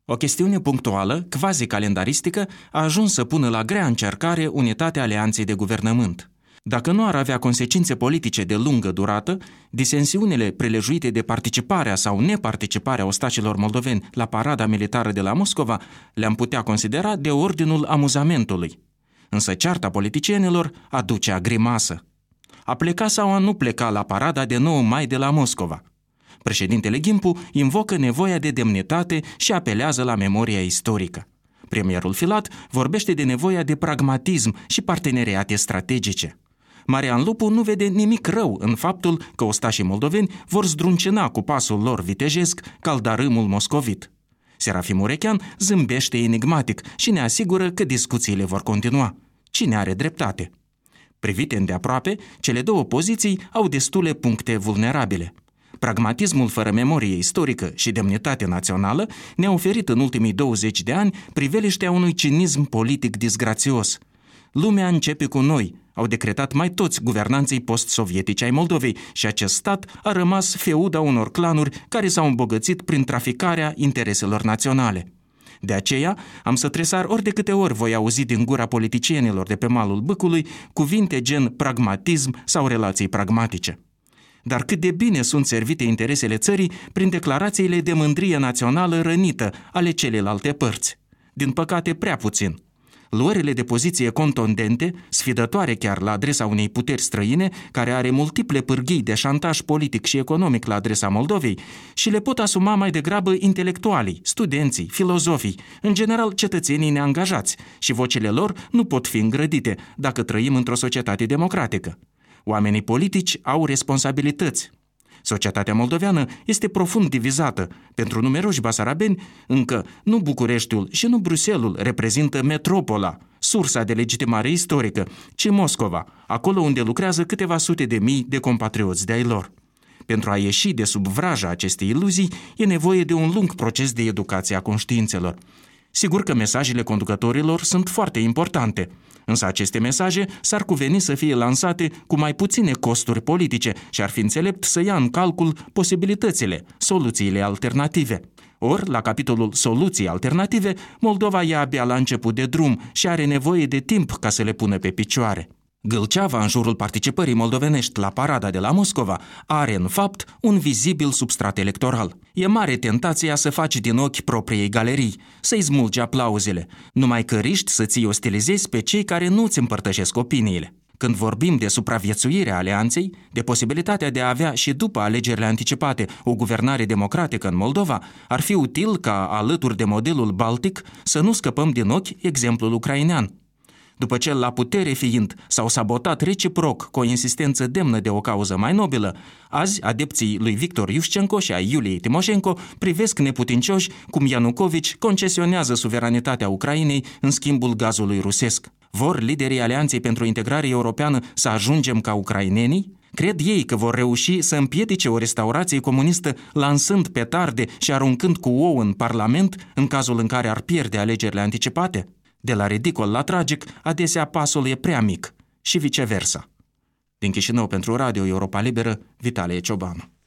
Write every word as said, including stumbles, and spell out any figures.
O chestiune punctuală, quasi-calendaristică, a ajuns să pună la grea încercare unitatea alianței de guvernământ. Dacă nu ar avea consecințe politice de lungă durată, disensiunile prelejuite de participarea sau neparticiparea ostașilor moldoveni la parada militară de la Moscova le-am putea considera de ordinul amuzamentului. Însă cearta politicienilor aduce grimasă. A pleca sau a nu pleca la parada de nouă mai de la Moscova? Președintele Ghimpu invocă nevoia de demnitate și apelează la memoria istorică. Premierul Filat vorbește de nevoia de pragmatism și parteneriate strategice. Marian Lupu nu vede nimic rău în faptul că ostașii moldoveni vor zdruncina cu pasul lor vitejesc caldarâmul moscovit. Serafim Urechean zâmbește enigmatic și ne asigură că discuțiile vor continua. Cine are dreptate? Privite îndeaproape, cele două poziții au destule puncte vulnerabile. Pragmatismul fără memorie istorică și demnitate națională ne-a oferit în ultimii douăzeci de ani priveliștea unui cinism politic disgrațios. Lumea începe cu noi, au decretat mai toți guvernanții post-sovietici ai Moldovei și acest stat a rămas feuda unor clanuri care s-au îmbogățit prin traficarea intereselor naționale. De aceea am să tresar ori de câte ori voi auzi din gura politicienilor de pe malul Bâcului cuvinte gen pragmatism sau relații pragmatice. Dar cât de bine sunt servite interesele țării prin declarațiile de mândrie națională rănită ale celelalte părți. Din păcate prea puțin. Luările de poziție contundente, sfidătoare chiar la adresa unei puteri străine, care are multiple pârghii de șantaj politic și economic la adresa Moldovei, și le pot asuma mai degrabă intelectualii, studenții, filozofii, în general cetățenii neangajați, și vocile lor nu pot fi îngrădite dacă trăim într-o societate democratică. Oamenii politici au responsabilități. Societatea moldoveană este profund divizată. Pentru numeroși basarabeni, încă nu Bucureștiul și nu Bruxelul reprezintă metropola, sursa de legitimare istorică, ci Moscova, acolo unde lucrează câteva sute de mii de compatrioți de-ai lor. Pentru a ieși de sub vraja acestei iluzii, e nevoie de un lung proces de educație a conștiințelor. Sigur că mesajele conducătorilor sunt foarte importante, însă aceste mesaje s-ar cuveni să fie lansate cu mai puține costuri politice și ar fi înțelept să ia în calcul posibilitățile, soluțiile alternative. Ori, la capitolul soluții alternative, Moldova e abia la început de drum și are nevoie de timp ca să le pună pe picioare. Gâlceava în jurul participării moldovenești la parada de la Moscova are, în fapt, un vizibil substrat electoral. E mare tentația să faci din ochi propriei galerii, să-i smulgi aplauzele, numai că riști să ți ostilizezi pe cei care nu îți împărtășesc opiniile. Când vorbim de supraviețuirea alianței, de posibilitatea de a avea și după alegerile anticipate o guvernare democratică în Moldova, ar fi util ca, alături de modelul baltic, să nu scăpăm din ochi exemplul ucrainean. După ce, la putere fiind, s-au sabotat reciproc cu o insistență demnă de o cauză mai nobilă, azi adepții lui Victor Iușcenco și ai Iuliei Timoșenko privesc neputincioși cum Ianucovici concesionează suveranitatea Ucrainei în schimbul gazului rusesc. Vor liderii Alianței pentru Integrare Europeană să ajungem ca ucrainenii? Cred ei că vor reuși să împiedice o restaurație comunistă lansând petarde și aruncând cu ou în Parlament în cazul în care ar pierde alegerile anticipate? De la ridicol la tragic, adesea pasul e prea mic și viceversa. Din Chișinău pentru Radio Europa Liberă, Vitalie Ciobanu.